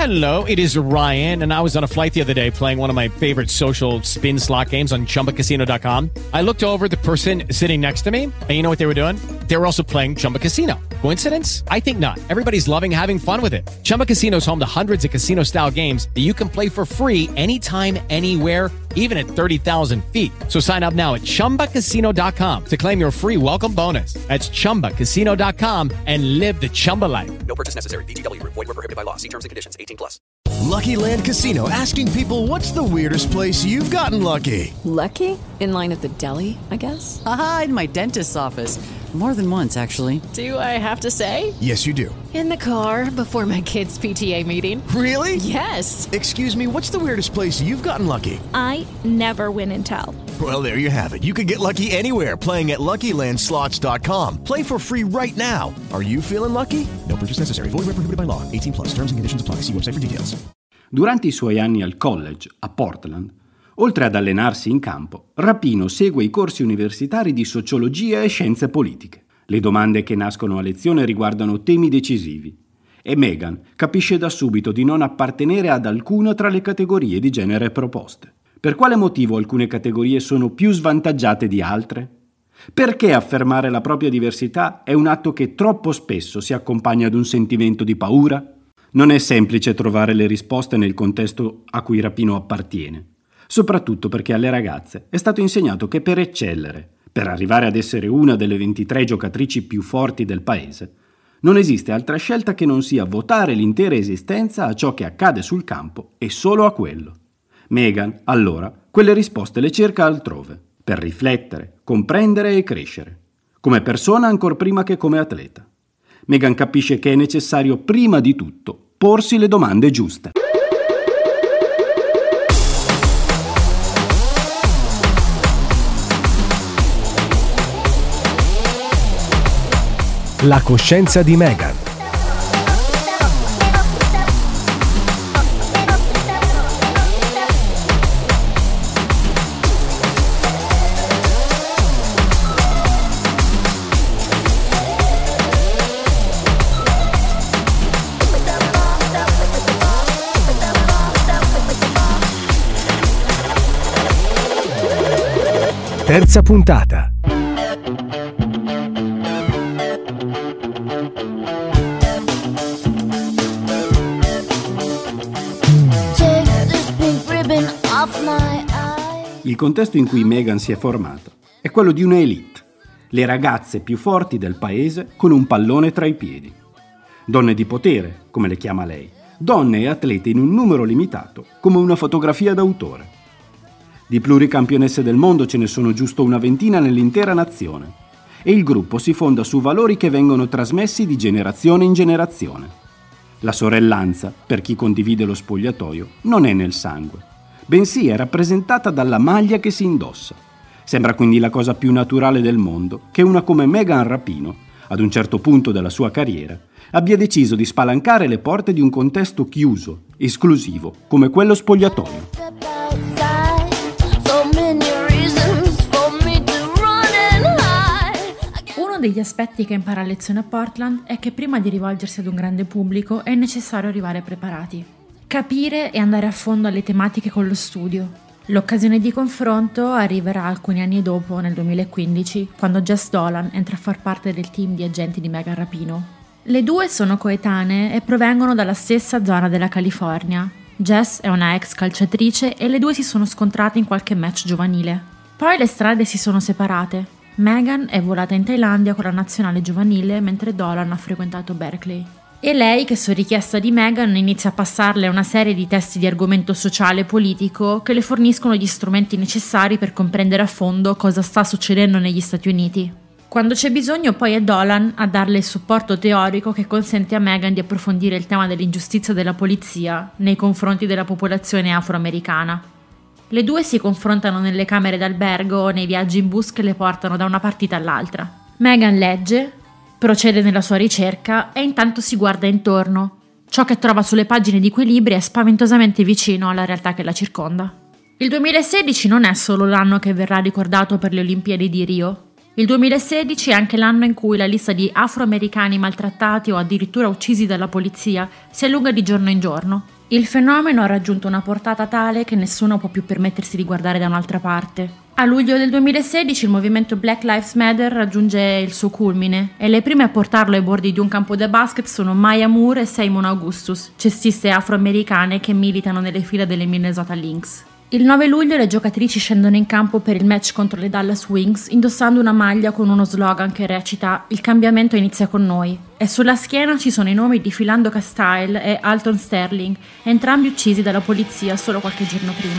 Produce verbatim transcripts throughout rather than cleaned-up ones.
Hello, it is Ryan, and I was on a flight the other day playing one of my favorite social spin slot games on Chumba Casino dot com. I looked over at the person sitting next to me, and you know what they were doing? They were also playing Chumba Casino. Coincidence? I think not. Everybody's loving having fun with it. Chumba Casino is home to hundreds of casino-style games that you can play for free anytime, anywhere, even at thirty thousand feet. So sign up now at Chumba Casino dot com to claim your free welcome bonus. That's Chumba Casino dot com and live the Chumba life. No purchase necessary. V G W. Void where prohibited by law. See terms and conditions. eighteen plus. Lucky Land Casino, asking people, what's the weirdest place you've gotten lucky? Lucky? In line at the deli, I guess? Aha, in my dentist's office. More than once, actually. Do I have to say? Yes, you do. In the car before my kids' P T A meeting. Really? Yes. Excuse me, what's the weirdest place you've gotten lucky? I never win and tell. Well, there you have it. You can get lucky anywhere, playing at Lucky Land Slots dot com. Play for free right now. Are you feeling lucky? No purchase necessary. Void where prohibited by law. eighteen plus. Terms and conditions apply. See website for details. Durante i suoi anni al college, a Portland, oltre ad allenarsi in campo, Rapino segue i corsi universitari di sociologia e scienze politiche. Le domande che nascono a lezione riguardano temi decisivi e Megan capisce da subito di non appartenere ad alcuna tra le categorie di genere proposte. Per quale motivo alcune categorie sono più svantaggiate di altre? Perché affermare la propria diversità è un atto che troppo spesso si accompagna ad un sentimento di paura? Non è semplice trovare le risposte nel contesto a cui Rapino appartiene, soprattutto perché alle ragazze è stato insegnato che per eccellere, per arrivare ad essere una delle ventitré giocatrici più forti del paese, non esiste altra scelta che non sia votare l'intera esistenza a ciò che accade sul campo e solo a quello. Megan, allora, quelle risposte le cerca altrove, per riflettere, comprendere e crescere, come persona ancor prima che come atleta. Megan capisce che è necessario prima di tutto porsi le domande giuste. La coscienza di Megan. Terza puntata. Il contesto in cui Megan si è formata è quello di un'elite, le ragazze più forti del paese con un pallone tra i piedi. Donne di potere, come le chiama lei, donne e atlete in un numero limitato, come una fotografia d'autore. Di pluricampionesse del mondo ce ne sono giusto una ventina nell'intera nazione e il gruppo si fonda su valori che vengono trasmessi di generazione in generazione. La sorellanza, per chi condivide lo spogliatoio, non è nel sangue, bensì è rappresentata dalla maglia che si indossa. Sembra quindi la cosa più naturale del mondo che una come Megan Rapino, ad un certo punto della sua carriera, abbia deciso di spalancare le porte di un contesto chiuso, esclusivo, come quello spogliatoio. Uno degli aspetti che impara a lezione a Portland è che prima di rivolgersi ad un grande pubblico è necessario arrivare preparati. Capire e andare a fondo alle tematiche con lo studio. L'occasione di confronto arriverà alcuni anni dopo, nel duemilaquindici, quando Jess Dolan entra a far parte del team di agenti di Megan Rapino. Le due sono coetanee e provengono dalla stessa zona della California. Jess è una ex calciatrice e le due si sono scontrate in qualche match giovanile. Poi le strade si sono separate. Megan è volata in Thailandia con la nazionale giovanile mentre Dolan ha frequentato Berkeley. E lei, che su richiesta di Megan, inizia a passarle una serie di testi di argomento sociale e politico che le forniscono gli strumenti necessari per comprendere a fondo cosa sta succedendo negli Stati Uniti. Quando c'è bisogno poi è Dolan a darle il supporto teorico che consente a Megan di approfondire il tema dell'ingiustizia della polizia nei confronti della popolazione afroamericana. Le due si confrontano nelle camere d'albergo o nei viaggi in bus che le portano da una partita all'altra. Megan legge, procede nella sua ricerca e intanto si guarda intorno. Ciò che trova sulle pagine di quei libri è spaventosamente vicino alla realtà che la circonda. Il duemilasedici non è solo l'anno che verrà ricordato per le Olimpiadi di Rio. Il duemilasedici è anche l'anno in cui la lista di afroamericani maltrattati o addirittura uccisi dalla polizia si allunga di giorno in giorno. Il fenomeno ha raggiunto una portata tale che nessuno può più permettersi di guardare da un'altra parte. A luglio del duemilasedici il movimento Black Lives Matter raggiunge il suo culmine e le prime a portarlo ai bordi di un campo da basket sono Maya Moore e Simon Augustus, cestiste afroamericane che militano nelle fila delle Minnesota Lynx. Il nove luglio le giocatrici scendono in campo per il match contro le Dallas Wings indossando una maglia con uno slogan che recita "Il cambiamento inizia con noi" e sulla schiena ci sono i nomi di Philando Castile e Alton Sterling, entrambi uccisi dalla polizia solo qualche giorno prima.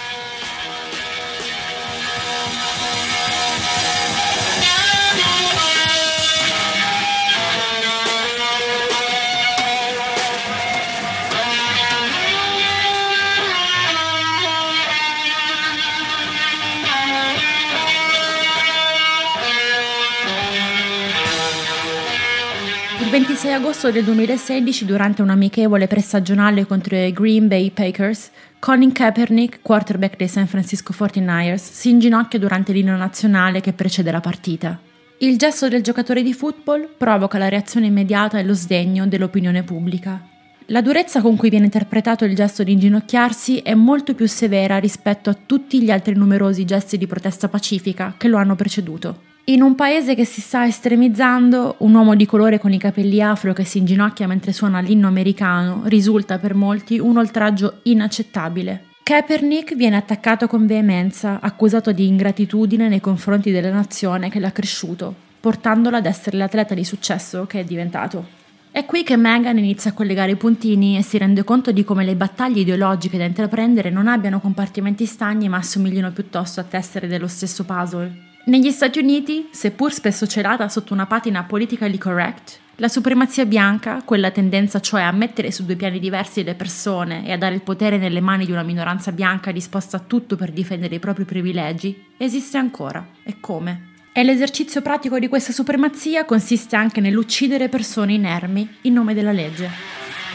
Il ventisei agosto del duemilasedici, durante un amichevole prestagionale contro i Green Bay Packers, Colin Kaepernick, quarterback dei San Francisco quarantanovers, si inginocchia durante l'inno nazionale che precede la partita. Il gesto del giocatore di football provoca la reazione immediata e lo sdegno dell'opinione pubblica. La durezza con cui viene interpretato il gesto di inginocchiarsi è molto più severa rispetto a tutti gli altri numerosi gesti di protesta pacifica che lo hanno preceduto. In un paese che si sta estremizzando, un uomo di colore con i capelli afro che si inginocchia mentre suona l'inno americano risulta per molti un oltraggio inaccettabile. Kaepernick viene attaccato con veemenza, accusato di ingratitudine nei confronti della nazione che l'ha cresciuto, portandola ad essere l'atleta di successo che è diventato. È qui che Meghan inizia a collegare i puntini e si rende conto di come le battaglie ideologiche da intraprendere non abbiano compartimenti stagni ma assomiglino piuttosto a tessere dello stesso puzzle. Negli Stati Uniti, seppur spesso celata sotto una patina politically correct, la supremazia bianca, quella tendenza cioè a mettere su due piani diversi le persone e a dare il potere nelle mani di una minoranza bianca disposta a tutto per difendere i propri privilegi, esiste ancora. E come? E l'esercizio pratico di questa supremazia consiste anche nell'uccidere persone inermi in nome della legge.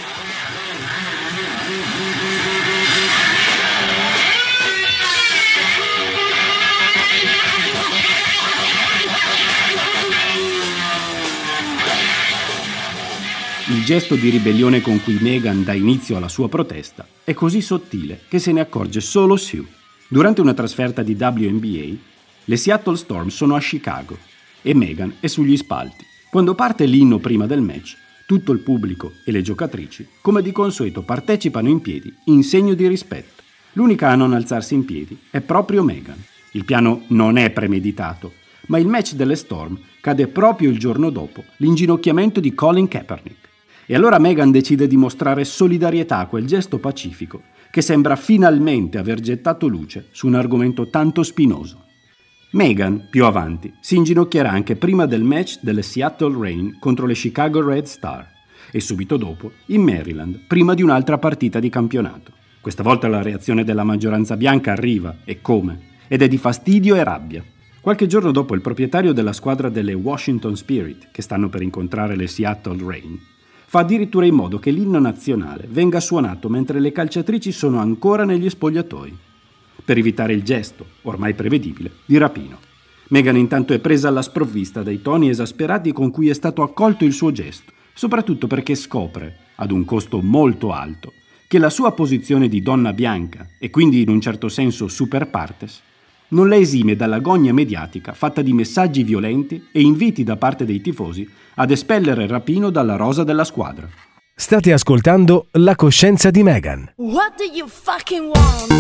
Il gesto di ribellione con cui Meghan dà inizio alla sua protesta è così sottile che se ne accorge solo Sue. Durante una trasferta di W N B A, le Seattle Storm sono a Chicago e Meghan è sugli spalti. Quando parte l'inno prima del match, tutto il pubblico e le giocatrici, come di consueto, partecipano in piedi in segno di rispetto. L'unica a non alzarsi in piedi è proprio Meghan. Il piano non è premeditato, ma il match delle Storm cade proprio il giorno dopo l'inginocchiamento di Colin Kaepernick. E allora Meghan decide di mostrare solidarietà a quel gesto pacifico che sembra finalmente aver gettato luce su un argomento tanto spinoso. Meghan, più avanti, si inginocchierà anche prima del match delle Seattle Reign contro le Chicago Red Star e subito dopo in Maryland, prima di un'altra partita di campionato. Questa volta la reazione della maggioranza bianca arriva, e come, ed è di fastidio e rabbia. Qualche giorno dopo il proprietario della squadra delle Washington Spirit, che stanno per incontrare le Seattle Reign, fa addirittura in modo che l'inno nazionale venga suonato mentre le calciatrici sono ancora negli spogliatoi, per evitare il gesto, ormai prevedibile, di rapino. Meghan intanto è presa alla sprovvista dai toni esasperati con cui è stato accolto il suo gesto, soprattutto perché scopre, ad un costo molto alto, che la sua posizione di donna bianca, e quindi in un certo senso super partes, non la esime dalla gogna mediatica fatta di messaggi violenti e inviti da parte dei tifosi ad espellere il rapino dalla rosa della squadra. State ascoltando La coscienza di Meghan. What do you fucking want?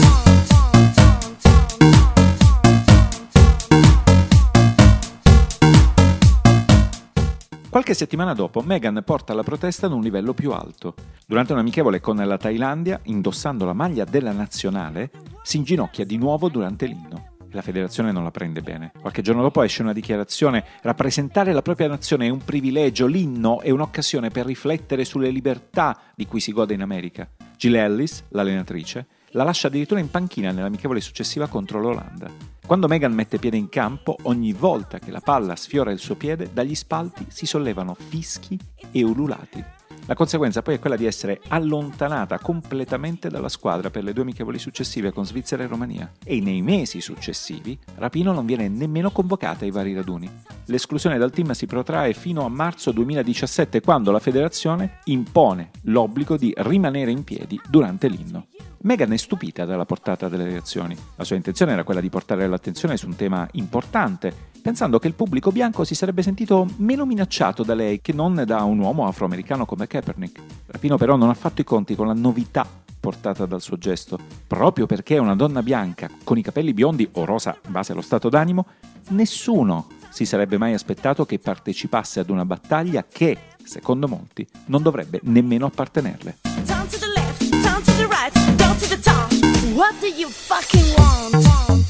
Qualche settimana dopo, Meghan porta la protesta ad un livello più alto. Durante un amichevole con la Thailandia, indossando la maglia della nazionale, si inginocchia di nuovo durante l'inno. La federazione non la prende bene. Qualche giorno dopo esce una dichiarazione: rappresentare la propria nazione è un privilegio, l'inno è un'occasione per riflettere sulle libertà di cui si gode in America. Jill Ellis, l'allenatrice, la lascia addirittura in panchina nell'amichevole successiva contro l'Olanda. Quando Meghan mette piede in campo, ogni volta che la palla sfiora il suo piede, dagli spalti si sollevano fischi e ululati. La conseguenza poi è quella di essere allontanata completamente dalla squadra per le due amichevoli successive con Svizzera e Romania. E nei mesi successivi Rapinoe non viene nemmeno convocata ai vari raduni. L'esclusione dal team si protrae fino a marzo duemiladiciassette, quando la federazione impone l'obbligo di rimanere in piedi durante l'inno. Meghan è stupita dalla portata delle reazioni. La sua intenzione era quella di portare l'attenzione su un tema importante, pensando che il pubblico bianco si sarebbe sentito meno minacciato da lei che non da un uomo afroamericano come Kaepernick. Rapinoe però non ha fatto i conti con la novità portata dal suo gesto. Proprio perché è una donna bianca con i capelli biondi o rosa in base allo stato d'animo, nessuno si sarebbe mai aspettato che partecipasse ad una battaglia che, secondo molti, non dovrebbe nemmeno appartenerle. What do you fucking want?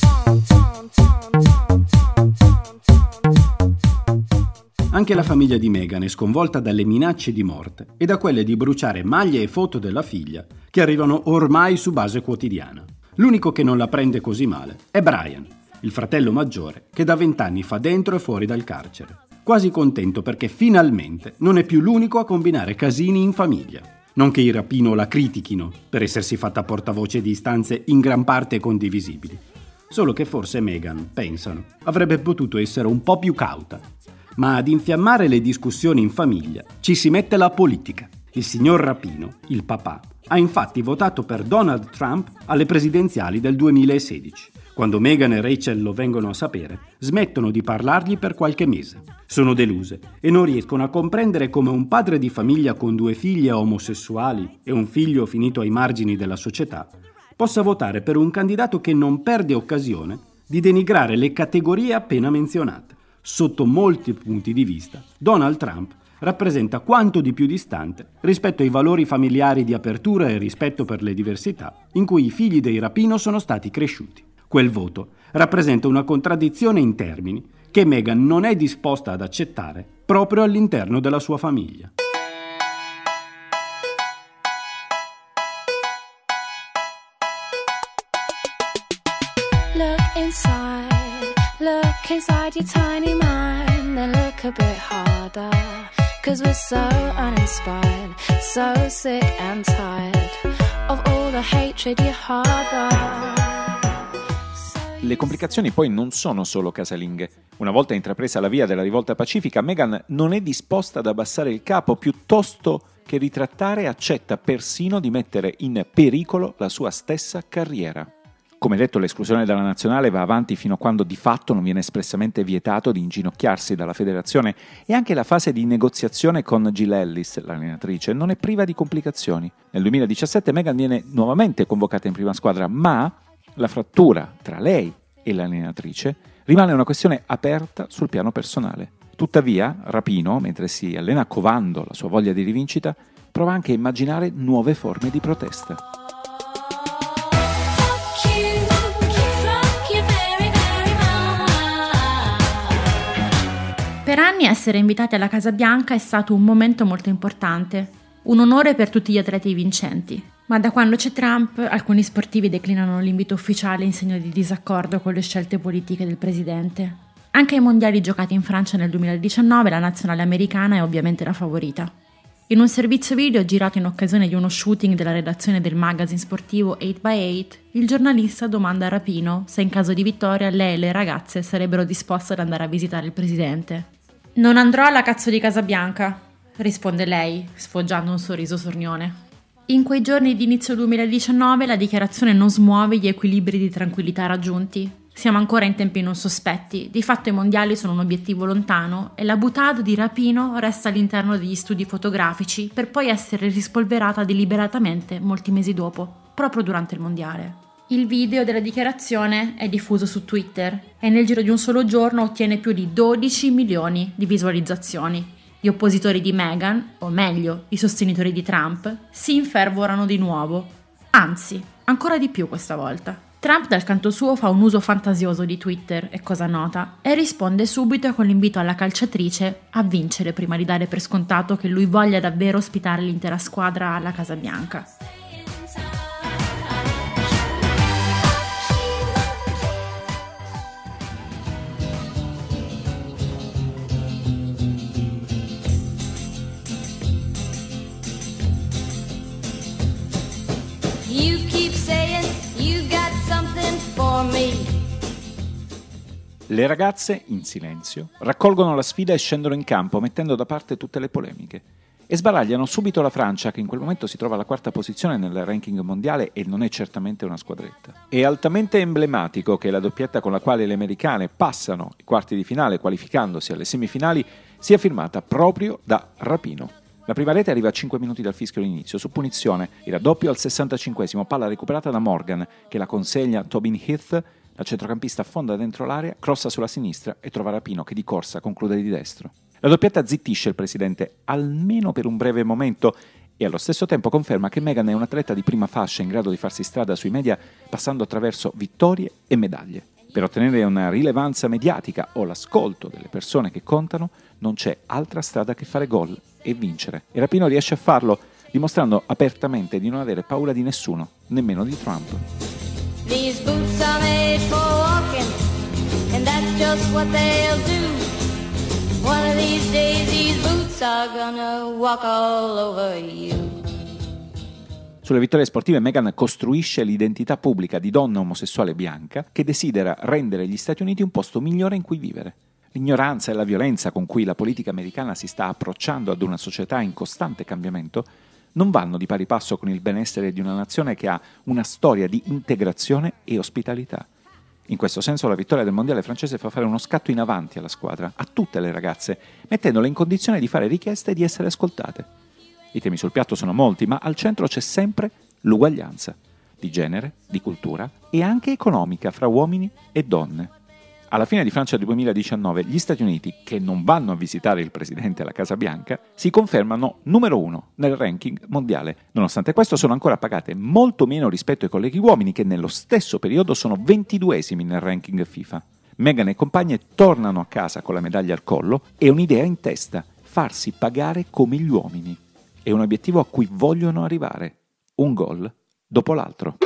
Anche la famiglia di Meghan è sconvolta dalle minacce di morte e da quelle di bruciare maglie e foto della figlia che arrivano ormai su base quotidiana. L'unico che non la prende così male è Brian, il fratello maggiore, che da vent'anni fa dentro e fuori dal carcere. Quasi contento perché finalmente non è più l'unico a combinare casini in famiglia. Non che i Rapinoe la critichino per essersi fatta portavoce di istanze in gran parte condivisibili. Solo che forse Meghan, pensano, avrebbe potuto essere un po' più cauta. Ma ad infiammare le discussioni in famiglia ci si mette la politica. Il signor Rapinoe, il papà, ha infatti votato per Donald Trump alle presidenziali del duemilasedici. Quando Meghan e Rachel lo vengono a sapere, smettono di parlargli per qualche mese. Sono deluse e non riescono a comprendere come un padre di famiglia con due figlie omosessuali e un figlio finito ai margini della società possa votare per un candidato che non perde occasione di denigrare le categorie appena menzionate. Sotto molti punti di vista, Donald Trump rappresenta quanto di più distante rispetto ai valori familiari di apertura e rispetto per le diversità in cui i figli dei Rapinoe sono stati cresciuti. Quel voto rappresenta una contraddizione in termini che Meghan non è disposta ad accettare proprio all'interno della sua famiglia. Look inside, look inside your tiny mind, then look a bit harder, 'cause we're so uninspired, so sick and tired of all the hatred you harbor. Le complicazioni poi non sono solo casalinghe. Una volta intrapresa la via della rivolta pacifica, Meghan non è disposta ad abbassare il capo, piuttosto che ritrattare accetta persino di mettere in pericolo la sua stessa carriera. Come detto, l'esclusione dalla nazionale va avanti fino a quando di fatto non viene espressamente vietato di inginocchiarsi dalla federazione, e anche la fase di negoziazione con Jill Ellis, l'allenatrice, non è priva di complicazioni. Nel duemiladiciassette Meghan viene nuovamente convocata in prima squadra, ma la frattura tra lei e l'allenatrice rimane una questione aperta sul piano personale. Tuttavia, Rapinoe, mentre si allena covando la sua voglia di rivincita, prova anche a immaginare nuove forme di protesta. Per anni essere invitati alla Casa Bianca è stato un momento molto importante, un onore per tutti gli atleti vincenti. Ma da quando c'è Trump, alcuni sportivi declinano l'invito ufficiale in segno di disaccordo con le scelte politiche del presidente. Anche ai mondiali giocati in Francia nel duemiladiciannove la nazionale americana è ovviamente la favorita. In un servizio video girato in occasione di uno shooting della redazione del magazine sportivo otto by otto, il giornalista domanda a Rapinoe se in caso di vittoria lei e le ragazze sarebbero disposte ad andare a visitare il presidente. «Non andrò alla cazzo di Casa Bianca», risponde lei, sfoggiando un sorriso sornione. In quei giorni di inizio duemiladiciannove la dichiarazione non smuove gli equilibri di tranquillità raggiunti. Siamo ancora in tempi non sospetti, di fatto i mondiali sono un obiettivo lontano e la boutade di Rapinoe resta all'interno degli studi fotografici per poi essere rispolverata deliberatamente molti mesi dopo, proprio durante il mondiale. Il video della dichiarazione è diffuso su Twitter e nel giro di un solo giorno ottiene più di dodici milioni di visualizzazioni. Gli oppositori di Meghan, o meglio, i sostenitori di Trump, si infervorano di nuovo. Anzi, ancora di più questa volta. Trump dal canto suo fa un uso fantasioso di Twitter, è cosa nota, e risponde subito con l'invito alla calciatrice a vincere prima di dare per scontato che lui voglia davvero ospitare l'intera squadra alla Casa Bianca. You keep saying you got something for me. Le ragazze, in silenzio, raccolgono la sfida e scendono in campo, mettendo da parte tutte le polemiche. E sbaragliano subito la Francia, che in quel momento si trova alla quarta posizione nel ranking mondiale e non è certamente una squadretta. È altamente emblematico che la doppietta con la quale le americane passano i quarti di finale, qualificandosi alle semifinali, sia firmata proprio da Rapinoe. La prima rete arriva a cinque minuti dal fischio d'inizio, su punizione, il raddoppio al sessantacinquesimo, palla recuperata da Morgan, che la consegna a Tobin Heath. La centrocampista affonda dentro l'area, crossa sulla sinistra e trova Rapinoe che di corsa conclude di destro. La doppietta zittisce il presidente, almeno per un breve momento, e allo stesso tempo conferma che Meghan è un atleta di prima fascia in grado di farsi strada sui media passando attraverso vittorie e medaglie. Per ottenere una rilevanza mediatica o l'ascolto delle persone che contano, non c'è altra strada che fare gol e vincere. E Rapinoe riesce a farlo, dimostrando apertamente di non avere paura di nessuno, nemmeno di Trump. These boots are made for walking, and that's just what they'll do. One of these days these boots are gonna walk all over you. Sulle vittorie sportive Meghan costruisce l'identità pubblica di donna omosessuale bianca che desidera rendere gli Stati Uniti un posto migliore in cui vivere. L'ignoranza e la violenza con cui la politica americana si sta approcciando ad una società in costante cambiamento non vanno di pari passo con il benessere di una nazione che ha una storia di integrazione e ospitalità. In questo senso la vittoria del mondiale francese fa fare uno scatto in avanti alla squadra, a tutte le ragazze, mettendole in condizione di fare richieste e di essere ascoltate. I temi sul piatto sono molti, ma al centro c'è sempre l'uguaglianza, di genere, di cultura e anche economica fra uomini e donne. Alla fine di Francia duemiladiciannove, gli Stati Uniti, che non vanno a visitare il presidente alla Casa Bianca, si confermano numero uno nel ranking mondiale. Nonostante questo sono ancora pagate molto meno rispetto ai colleghi uomini che nello stesso periodo sono ventiduesimi nel ranking FIFA. Meghan e compagne tornano a casa con la medaglia al collo e un'idea in testa: farsi pagare come gli uomini. È un obiettivo a cui vogliono arrivare, un gol dopo l'altro.